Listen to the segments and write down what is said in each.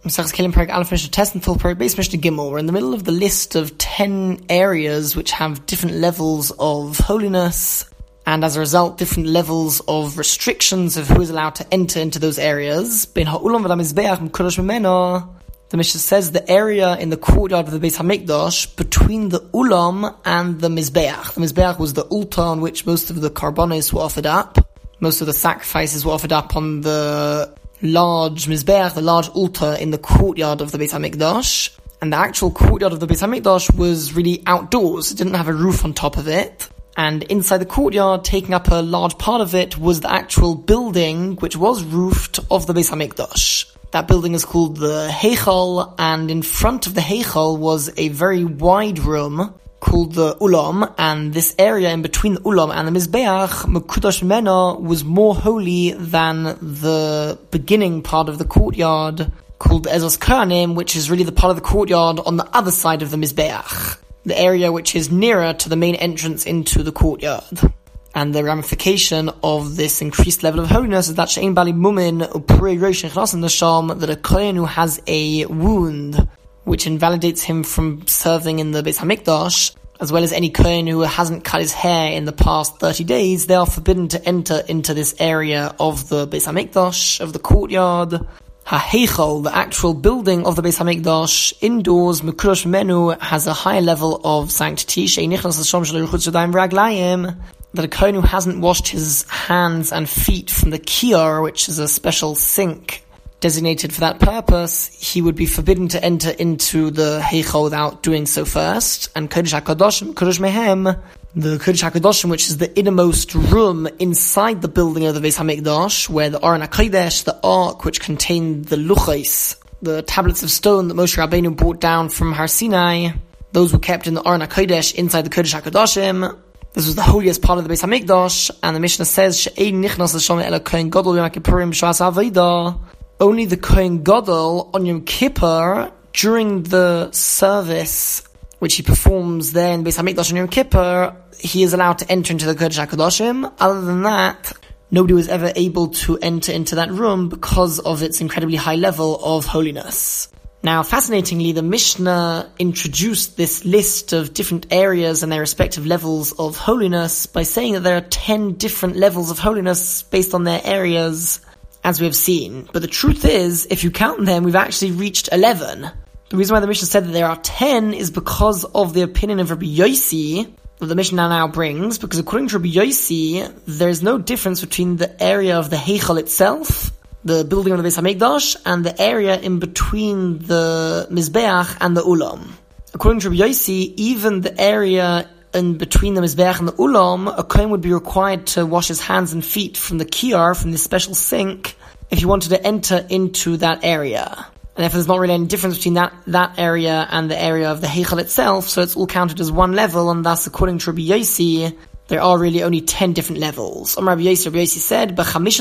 Mesachas Kelim Perek Aleph Mishnah Tes and Perek Beis Mishnah Gimel. We're in the middle of the list of 10 areas which have different levels of holiness, and as a result, different levels of restrictions of who is allowed to enter into those areas. Ben ha'ulam v'la mizbeach m'kodesh mimeno. The Mishnah says the area in the courtyard of the Beis Hamikdash between the ulam and the mizbeach. The mizbeach was the altar on which most of the karbonos were offered up. Most of the sacrifices were offered up on the large mizbeach, the large altar in the courtyard of the Beis Hamikdash. And the actual courtyard of the Beis Hamikdash was really outdoors. It didn't have a roof on top of it. And inside the courtyard, taking up a large part of it, was the actual building, which was roofed, of the Beis Hamikdash. That building is called the Heichal, and in front of the Heichal was a very wide room called the Ulam, and this area in between the Ulam and the Mizbeach, Mekudash Mimeno, was more holy than the beginning part of the courtyard, called Ezos Kohanim, which is really the part of the courtyard on the other side of the Mizbeach, the area which is nearer to the main entrance into the courtyard. And the ramification of this increased level of holiness is that She'ein Bali Mumin Upurei Rosh Nechnasim Nasham, that a Kohen who has a wound which invalidates him from serving in the Beis Hamikdash, as well as any Kohen who hasn't cut his hair in the past 30 days, they are forbidden to enter into this area of the Beis Hamikdash, of the courtyard. HaHeichal, the actual building of the Beis Hamikdash, indoors, Mekudosh Menu, has a high level of sanctity, that a Kohen who hasn't washed his hands and feet from the kiyar, which is a special sink designated for that purpose, he would be forbidden to enter into the Heichal without doing so first. And Kodesh HaKadoshim, Kodesh Mehem, the Kodesh HaKadoshim, which is the innermost room inside the building of the Beis Hamikdash, where the Aron HaKodesh, the ark which contained the luchos, the tablets of stone that Moshe Rabbeinu brought down from Har Sinai, those were kept in the Aron HaKodesh inside the Kodesh HaKadoshim. This was the holiest part of the Beis Hamikdash, and the Mishnah says, She'ein nichnas l'sham ela Kohen Gadol b'Yom Kippurim b'shas ha'avodah. Only the Kohen Gadol on Yom Kippur, during the service which he performs there in the Beis Hamikdash on Yom Kippur, he is allowed to enter into the Kodesh HaKadoshim. Other than that, nobody was ever able to enter into that room because of its incredibly high level of holiness. Now, fascinatingly, the Mishnah introduced this list of different areas and their respective levels of holiness by saying that there are 10 different levels of holiness based on their areas, as we have seen. But the truth is, if you count them, we've actually reached 11. The reason why the Mishnah said that there are 10 is because of the opinion of Rabbi Yossi that the Mishnah now brings, because according to Rabbi Yossi, there's no difference between the area of the Heichal itself, the building of the Beis Hamikdash, and the area in between the Mizbeach and the Ulam. According to Rabbi Yossi, even the area in between the Mizbeach and the Ulam, a Kohen would be required to wash his hands and feet from the kiyar, from this special sink, if he wanted to enter into that area. And therefore there's not really any difference between that area and the area of the Heichal itself, so it's all counted as one level, and thus according to Rabbi Yossi, there are really only 10 different levels. Rabbi Yossi said,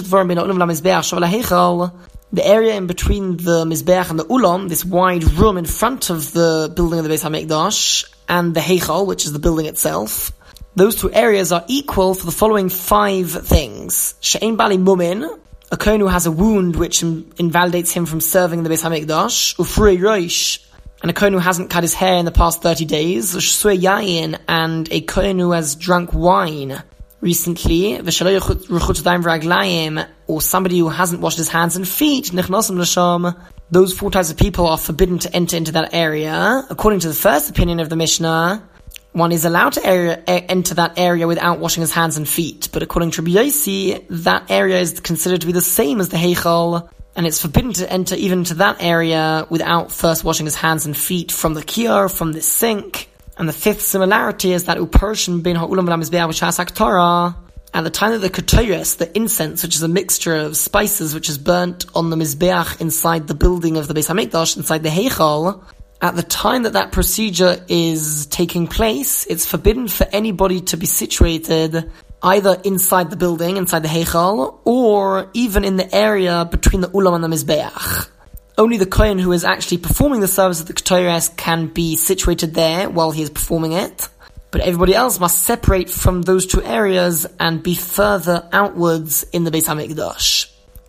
the area in between the Mizbeach and the Ulam, this wide room in front of the building of the Beis Hamikdash, and the Heichal, which is the building itself, those two areas are equal for the following 5 things. She'ein Bali Mumin, a Kohen who has a wound which invalidates him from serving in the Beis Hamikdash, Ufurei Rosh, and a Kohen who hasn't cut his hair in the past 30 days, Shsue Yayin, and a Kohen who has drunk wine recently, V'shelo Rechutz Yadayim V'Raglayim, or somebody who hasn't washed his hands and feet, Nichnasim L'sham. Those 4 types of people are forbidden to enter into that area. According to the first opinion of the Mishnah, one is allowed to enter that area without washing his hands and feet. But according to Rabbi Yossi, that area is considered to be the same as the Heichal, and it's forbidden to enter even into that area without first washing his hands and feet from the kiyar, from this sink. And the 5th similarity is that Uparshin bin ha'ulam v'lamizbeach v'shas ha'ktorah, at the time that the ketores, the incense, which is a mixture of spices which is burnt on the mizbeach inside the building of the Beis Hamikdash, inside the Heichal, at the time that procedure is taking place, it's forbidden for anybody to be situated either inside the building, inside the Heichal, or even in the area between the Ulam and the Mizbeach. Only the Kohen who is actually performing the service of the Ketores can be situated there while he is performing it, but everybody else must separate from those 2 areas and be further outwards in the Beis Hamikdash.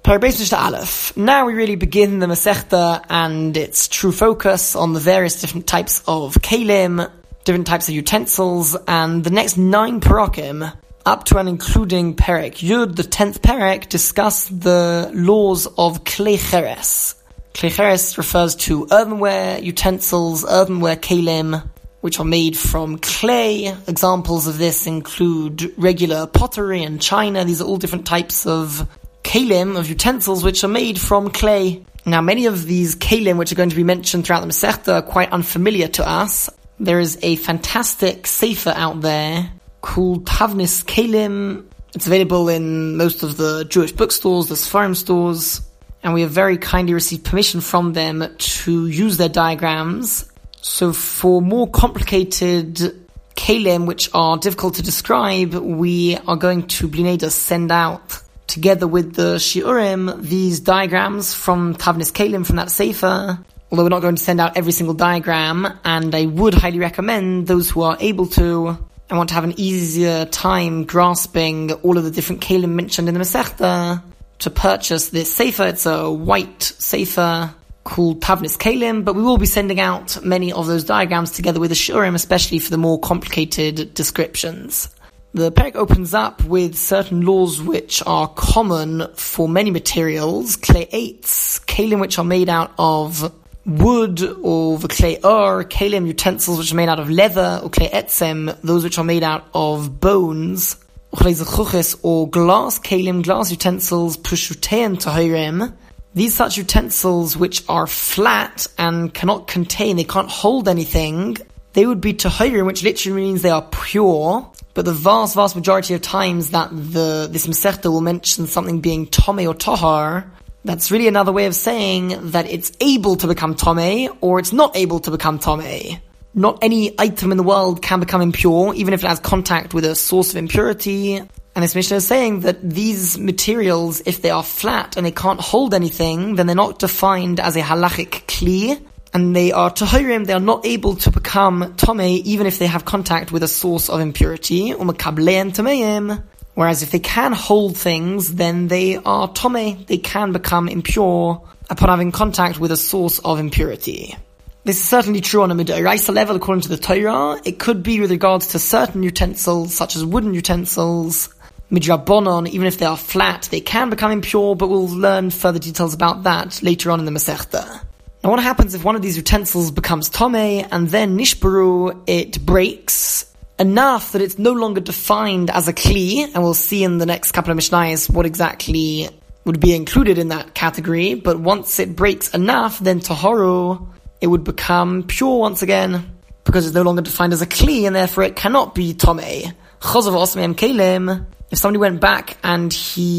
Perek Beis Mishnah Aleph. Now we really begin the Masechta and its true focus on the various different types of kelim, different types of utensils, and the next 9 parakim, up to and including Perek Yud, the 10th Perek, discuss the laws of klei cheres. Klei cheres refers to earthenware utensils, earthenware kelim, which are made from clay. Examples of this include regular pottery and china. These are all different types of kelim, of utensils, which are made from clay. Now, many of these kelim, which are going to be mentioned throughout the Masechta, are quite unfamiliar to us. There is a fantastic sefer out there called Tavnis Kelim. It's available in most of the Jewish bookstores, the Sfarim stores, and we have very kindly received permission from them to use their diagrams. So for more complicated kelim, which are difficult to describe, we are going to Bli Neder send out, together with the shiurim, these diagrams from Tavnis Kelim, from that sefer. Although we're not going to send out every single diagram, and I would highly recommend those who are able to and want to have an easier time grasping all of the different kelim mentioned in the Masechta to purchase this sefer. It's a white sefer called Tavnis Kelim, but we will be sending out many of those diagrams together with the shiurim, especially for the more complicated descriptions. The Perek opens up with certain laws which are common for many materials, klei eitz, kelim which are made out of wood, or klei ur, kelim utensils which are made out of leather, or klei etzem, those which are made out of bones, klei zechuches, or glass kelim, glass utensils, pushuteim tahirim. These such utensils which are flat and cannot contain, they can't hold anything, they would be tahirim, which literally means they are pure. But the vast majority of times that this Masechta will mention something being tomei or tahar, that's really another way of saying that it's able to become tomei, or it's not able to become tomei. Not any item in the world can become impure, even if it has contact with a source of impurity. And this Mishnah is saying that these materials, if they are flat and they can't hold anything, then they're not defined as a halachic kli, and they are tahirim, they are not able to become tomei, even if they have contact with a source of impurity, u'mekableim tameim. Whereas if they can hold things, then they are tomei, they can become impure upon having contact with a source of impurity. This is certainly true on a midoraisa level according to the Torah. It could be with regards to certain utensils, such as wooden utensils. Midrabanon, even if they are flat, they can become impure, but we'll learn further details about that later on in the Masechta. Now, what happens if one of these utensils becomes tomei, and then nishbaru, it breaks enough that it's no longer defined as a kli, and we'll see in the next couple of Mishnayos what exactly would be included in that category, but once it breaks enough, then taharu, it would become pure once again, because it's no longer defined as a kli, and therefore it cannot be tomei. Chozav osmeim kelim, if somebody went back and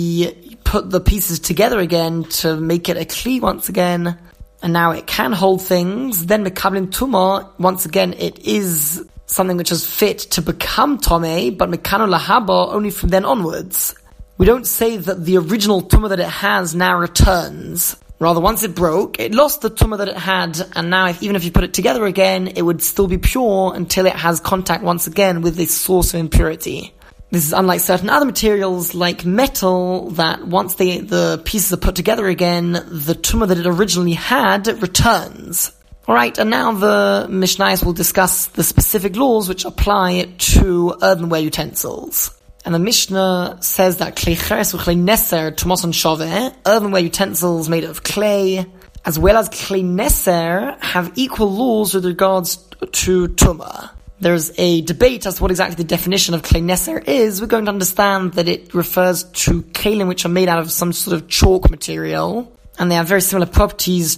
he put the pieces together again to make it a kli once again, and now it can hold things, then mekablim tumah, once again it is something which is fit to become tomei, but mekanu lahaba only from then onwards. We don't say that the original tumah that it has now returns. Rather, once it broke, it lost the tumah that it had, and now even if you put it together again, it would still be pure until it has contact once again with this source of impurity. This is unlike certain other materials like metal, that once the pieces are put together again, the tumah that it originally had returns. Alright, and now the Mishnayos will discuss the specific laws which apply to earthenware utensils. And the Mishnah says that klei cheres u'klei neser tumoson shaveh, earthenware utensils made of clay, as well as klei neser, have equal laws with regards to tumah. There's a debate as to what exactly the definition of klei neser is. We're going to understand that it refers to kelim which are made out of some sort of chalk material, and they have very similar properties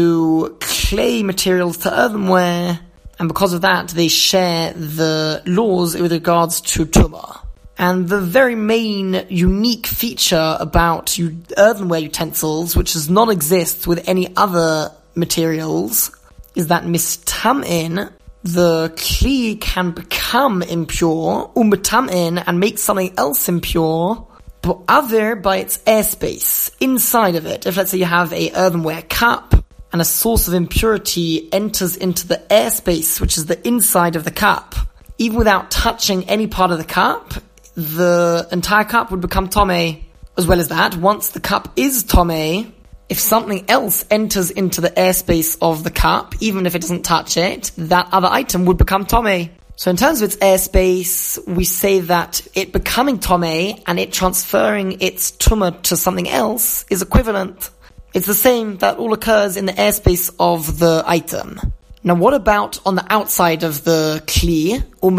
to clay materials, to earthenware, and because of that they share the laws with regards to tumah. And the very main unique feature about earthenware utensils, which does not exist with any other materials, is that mistam'in, the kli can become impure, u'metam'in, and make something else impure, but other by its airspace, inside of it. If let's say you have a earthenware cup, and a source of impurity enters into the airspace, which is the inside of the cup, even without touching any part of the cup, the entire cup would become tomei. As well as that, once the cup is Tomei, if something else enters into the airspace of the cup, even if it doesn't touch it, that other item would become Tomei. So in terms of its airspace, we say that it becoming Tomei and it transferring its tumah to something else is equivalent. It's the same, that all occurs in the airspace of the item. Now what about on the outside of the kli?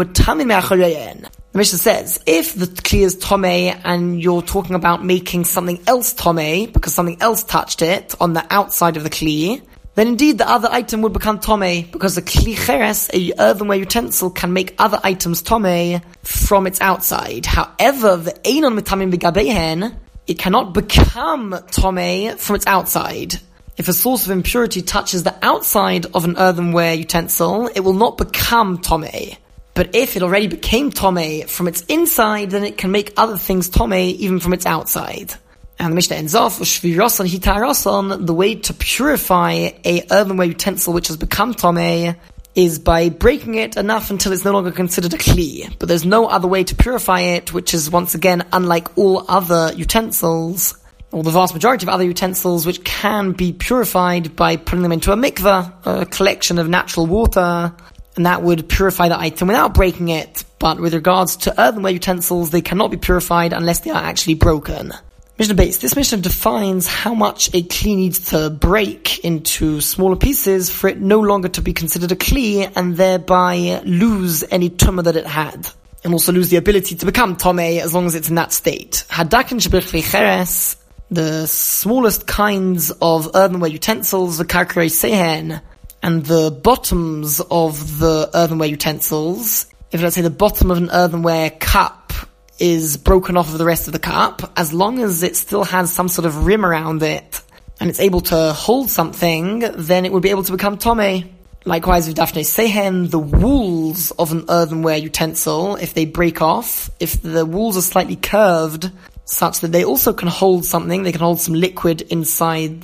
The Mishnah says, if the kli is tomei and you're talking about making something else tomei, because something else touched it on the outside of the kli, then indeed the other item would become tomei, because the kli cheres, a earthenware utensil, can make other items tomei from its outside. However, the einon mitamim b'gabeihen, it cannot become tomei from its outside. If a source of impurity touches the outside of an earthenware utensil, it will not become tomei. But if it already became tomei from its inside, then it can make other things tomei even from its outside. And the Mishnah ends off, Shvirasan hitarasan, the way to purify a earthenware utensil which has become tomei is by breaking it enough until it's no longer considered a kli. But there's no other way to purify it, which is once again unlike all other utensils, or the vast majority of other utensils, which can be purified by putting them into a mikveh, a collection of natural water, and that would purify the item without breaking it. But with regards to earthenware utensils, they cannot be purified unless they are actually broken. Mishnah base. This Mishnah defines how much a kli needs to break into smaller pieces for it no longer to be considered a kli and thereby lose any tumah that it had. And also lose the ability to become tomei as long as it's in that state. Hadakin shebirchvei cheres, the smallest kinds of earthenware utensils, the karkarei sehen, and the bottoms of the earthenware utensils, if let's say the bottom of an earthenware cup is broken off of the rest of the cup, as long as it still has some sort of rim around it, and it's able to hold something, then it would be able to become tomei. Likewise with dafnei sehen, the walls of an earthenware utensil, if they break off, if the walls are slightly curved, such that they also can hold something, they can hold some liquid inside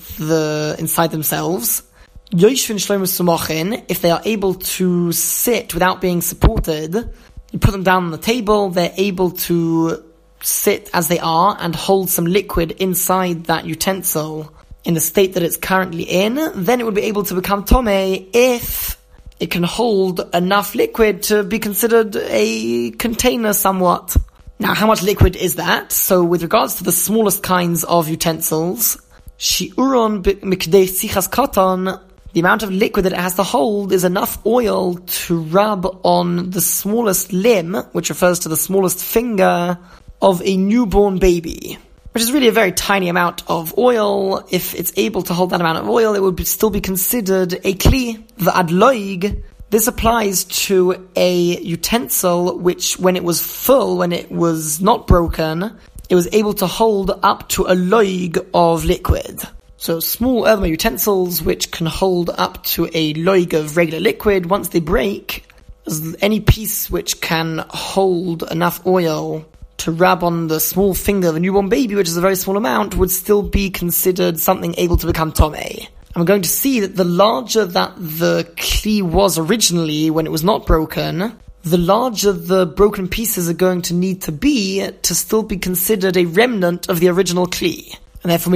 themselves. Yoshvin shlomo sumachin, if they are able to sit without being supported, you put them down on the table, they're able to sit as they are and hold some liquid inside that utensil in the state that it's currently in, then it would be able to become tomei if it can hold enough liquid to be considered a container somewhat. Now, how much liquid is that? So with regards to the smallest kinds of utensils, shi'uron mikdei sichas katan, the amount of liquid that it has to hold is enough oil to rub on the smallest limb, which refers to the smallest finger of a newborn baby, which is really a very tiny amount of oil. If it's able to hold that amount of oil, it would still be considered a kli. The adloig, this applies to a utensil which, when it was full, when it was not broken, it was able to hold up to a loig of liquid. So small earthenware utensils which can hold up to a loig of regular liquid, once they break, any piece which can hold enough oil to rub on the small finger of a newborn baby, which is a very small amount, would still be considered something able to become tomei. And we're going to see that the larger that the kli was originally when it was not broken, the larger the broken pieces are going to need to be to still be considered a remnant of the original kli. And therefore,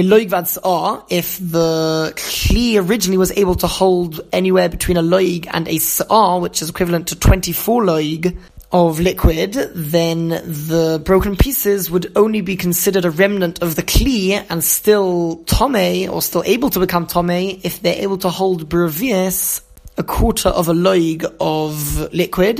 if the kli originally was able to hold anywhere between a loig and a sa'ah, which is equivalent to 24 loig of liquid, then the broken pieces would only be considered a remnant of the kli and still tomei, or still able to become tomei, if they're able to hold b'revius a quarter of a loig of liquid.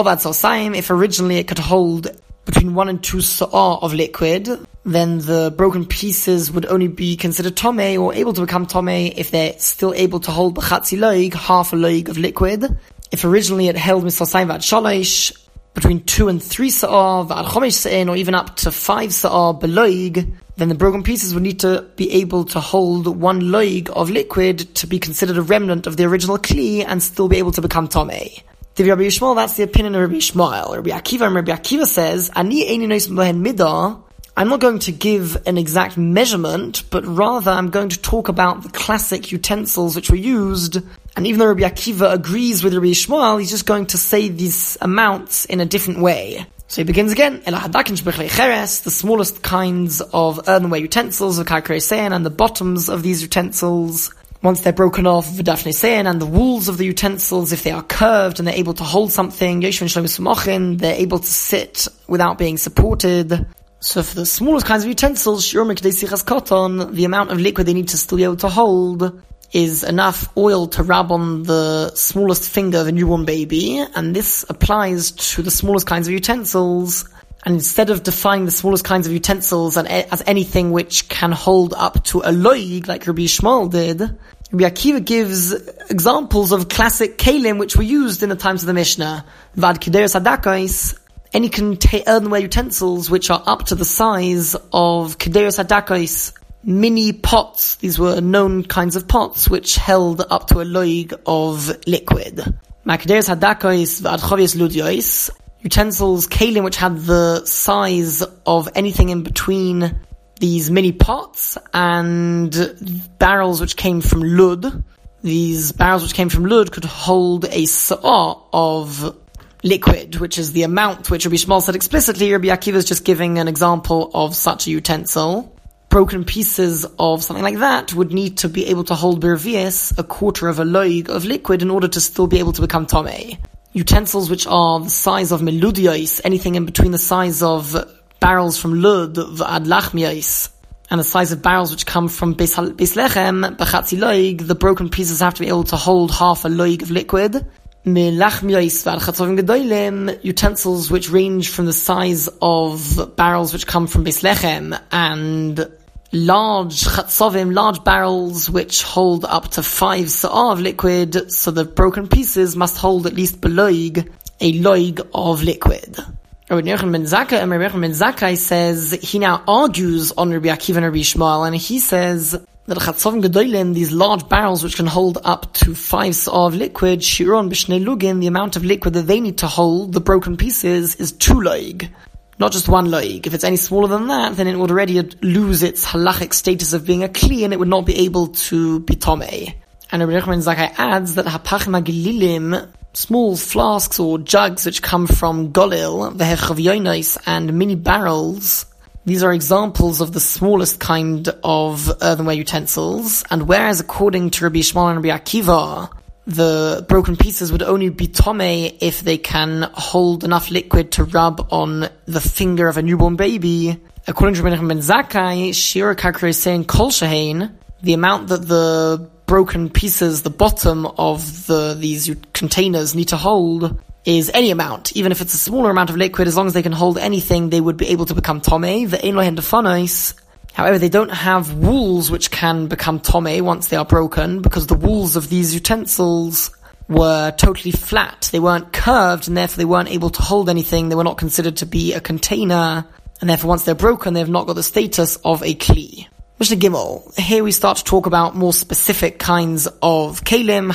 If originally it could hold between 1 and 2 sa'ah of liquid, then the broken pieces would only be considered tomei, or able to become tomei, if they're still able to hold b'chatzi loig, half a loig of liquid. If originally it held misasayim v'ad shalosh, between 2 and 3 sa'ah, v'ad chomesh sa'in, or even up to 5 sa'ah beloig, then the broken pieces would need to be able to hold 1 loig of liquid to be considered a remnant of the original kli and still be able to become tomei. Rabbi Yishmael, that's the opinion of Rabbi Yishmael. Rabbi Akiva says, Ani eini nois b'hen midah, I'm not going to give an exact measurement, but rather I'm going to talk about the classic utensils which were used And even though Rabbi Akiva agrees with Rabbi Yishmael, he's just going to say these amounts in a different way. So he begins again, the smallest kinds of earthenware utensils, and the bottoms of these utensils, once they're broken off, and the walls of the utensils, if they are curved and they're able to hold something, they're able to sit without being supported. So for the smallest kinds of utensils, the amount of liquid they need to still be able to hold is enough oil to rub on the smallest finger of a newborn baby, and this applies to the smallest kinds of utensils. And instead of defining the smallest kinds of utensils as anything which can hold up to a loig, like Rabbi Yishmael did, Rabbi Akiva gives examples of classic kelim which were used in the times of the Mishnah. Vad kideres hadakais, any earthenware utensils which are up to the size of kideres hadakais, mini pots. These were known kinds of pots which held up to a loig of liquid. Kideres hadakais v'adchovies ludyois, utensils, kelim, which had the size of anything in between these mini pots, and barrels which came from lud. These barrels which came from lud could hold a sa'ah of liquid, which is the amount which Rabbi Yishmael said explicitly. Rabbi Akiva is just giving an example of such a utensil. Broken pieces of something like that would need to be able to hold bervius, a quarter of a loig of liquid, in order to still be able to become tomei. Utensils which are the size of meludios, anything in between the size of barrels from lud, v'ad lachmios, and the size of barrels which come from beis lechem, b'chatzi loig, the broken pieces have to be able to hold half a loig of liquid. Melachmios v'ad chatzovim gedolim, utensils which range from the size of barrels which come from beis lechem, and large chatzovim, large barrels which hold up to 5 sa'ah of liquid, so the broken pieces must hold at least beloig, a loig of liquid. Rabbi Yochanan ben Zakkai says, he now argues on Rabbi Akiva and Rabbi Yishmael, and he says that chatzovim gedolim, these large barrels which can hold up to 5 sa'ah of liquid, shiron b'shnei lugin, the amount of liquid that they need to hold the broken pieces is 2 loig. Not just 1 loig. If it's any smaller than that, then it would already lose its halachic status of being a kli, and it would not be able to be tomei. And Rabbi Yochanan ben Zakkai adds that hapachim hagililim, small flasks or jugs which come from golil, vehechavyonos, and mini barrels, these are examples of the smallest kind of earthenware utensils. And whereas according to Rabbi Yishmael and Rabbi Akiva, the broken pieces would only be tomei if they can hold enough liquid to rub on the finger of a newborn baby, according to Rabbi Yochanan ben Zakkai, shir kakresein kol shehein, the amount that the broken pieces, the bottom of these containers need to hold, is any amount. Even if it's a smaller amount of liquid, as long as they can hold anything, they would be able to become tomei. Ve'ein lohen defanos. However, they don't have walls which can become tomei once they are broken, because the walls of these utensils were totally flat. They weren't curved, and therefore they weren't able to hold anything. They were not considered to be a container, and therefore once they're broken, they have not got the status of a kli. Mishnah Gimel. Here we start to talk about more specific kinds of kelim.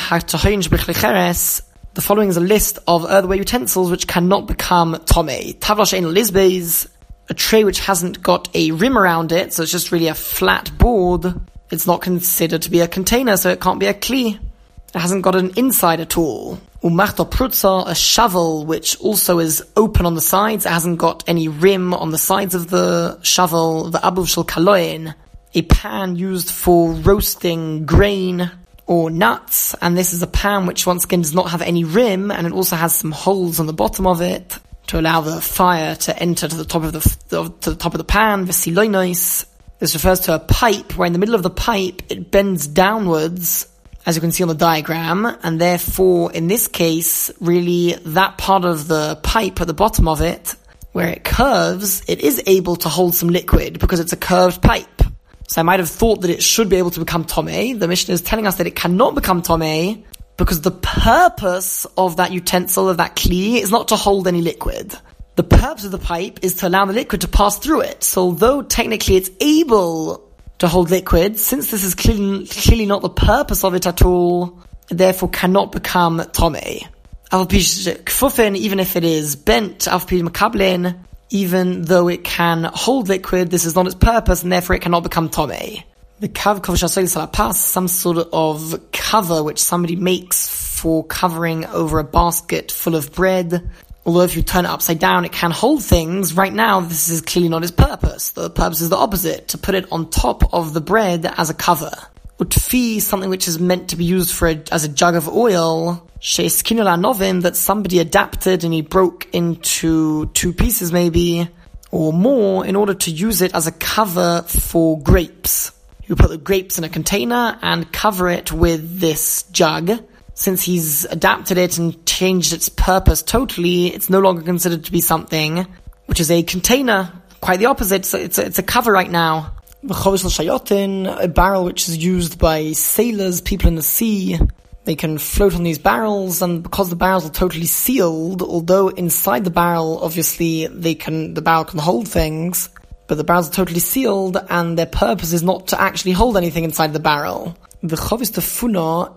The following is a list of earthenware utensils which cannot become tomei. Tavla she'ein lisbeis, a tray which hasn't got a rim around it, so it's just really a flat board. It's not considered to be a container, so it can't be a kli. It hasn't got an inside at all. Umachto prutza, a shovel which also is open on the sides. It hasn't got any rim on the sides of the shovel. The abuv shel kaloin, a pan used for roasting grain or nuts, and this is a pan which once again does not have any rim, and it also has some holes on the bottom of it to allow the fire to enter to the top of the pan. Vesiloinos. This refers to a pipe where in the middle of the pipe it bends downwards, as you can see on the diagram, and therefore in this case really that part of the pipe at the bottom of it where it curves, it is able to hold some liquid because it's a curved pipe. So I might have thought that it should be able to become tomei. The Mishnah is telling us that it cannot become tomei because the purpose of that utensil, of that kli, is not to hold any liquid. The purpose of the pipe is to allow the liquid to pass through it. So although technically it's able to hold liquid, since this is clearly not the purpose of it at all, it therefore cannot become tomei. Even if it is bent, even though it can hold liquid, this is not its purpose, and therefore it cannot become tomei. The kav, some sort of cover which somebody makes for covering over a basket full of bread. Although if you turn it upside down, it can hold things. Right now, this is clearly not its purpose. The purpose is the opposite, to put it on top of the bread as a cover. Utfi, something which is meant to be used as a jug of oil. She'eskinul novim, that somebody adapted and he broke into 2 pieces maybe, or more, in order to use it as a cover for grapes. You put the grapes in a container and cover it with this jug. Since he's adapted it and changed its purpose totally, it's no longer considered to be something which is a container. Quite the opposite. So it's a cover right now. A barrel which is used by sailors, people in the sea. They can float on these barrels, and because the barrels are totally sealed, although inside the barrel, obviously, the barrel can hold things, but the barrels are totally sealed, and their purpose is not to actually hold anything inside the barrel. The chovis tefuna,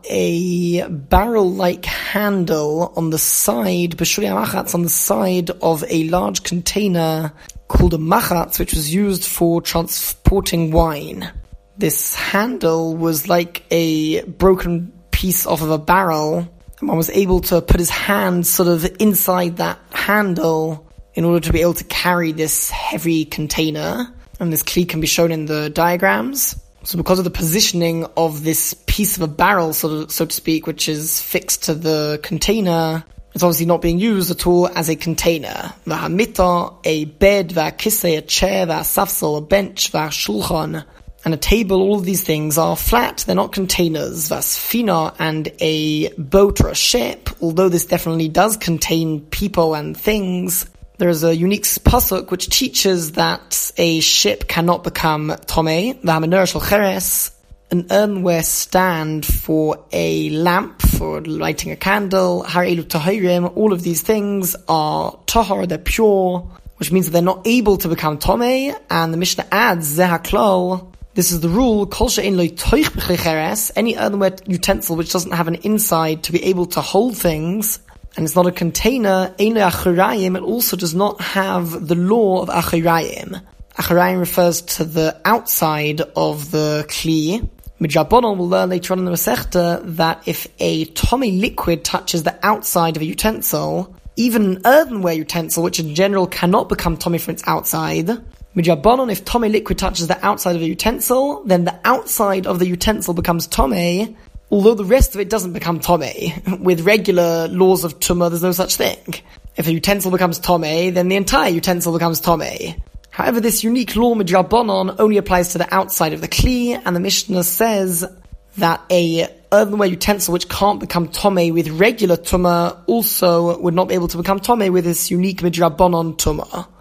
a barrel-like handle on the side, b'shuri machatz, on the side of a large container called a machatz, which was used for transporting wine. This handle was like a broken piece off of a barrel, and one was able to put his hand sort of inside that handle in order to be able to carry this heavy container. And this kli can be shown in the diagrams. So because of the positioning of this piece of a barrel, so to speak, which is fixed to the container, it's obviously not being used at all as a container. V'hamita, a bed, v'akisei, a chair, v'asafsel, a bench, v'ashulchan, and a table. All of these things are flat, they're not containers. V'asfina, and a boat or a ship, although this definitely does contain people and things. There is a unique pasuk which teaches that a ship cannot become tomei. V'hamenor shel cheres, an earthenware stand for a lamp, for lighting a candle. Harelu tahirim, all of these things are tahar, they're pure, which means that they're not able to become tomei. And the Mishnah adds, zeh haklal, this is the rule, kol she'ein lo toich b'chli cheres, any earthenware utensil which doesn't have an inside to be able to hold things, and it's not a container, ein lo achirayim, it also does not have the law of achirayim. Achirayim refers to the outside of the kli. Midrabanan, we'll learn later on in the Masechta that if a tomei liquid touches the outside of a utensil, even an earthenware utensil, which in general cannot become tomei from its outside, Midrabanan, if tomei liquid touches the outside of a utensil, then the outside of the utensil becomes tomei, although the rest of it doesn't become tomei. With regular laws of tumah, there's no such thing. If a utensil becomes tomei, then the entire utensil becomes tomei. However, this unique law midrabanan only applies to the outside of the kli, and the Mishnah says that a earthenware utensil which can't become tomei with regular tumah also would not be able to become tomei with this unique midrabanan tumah.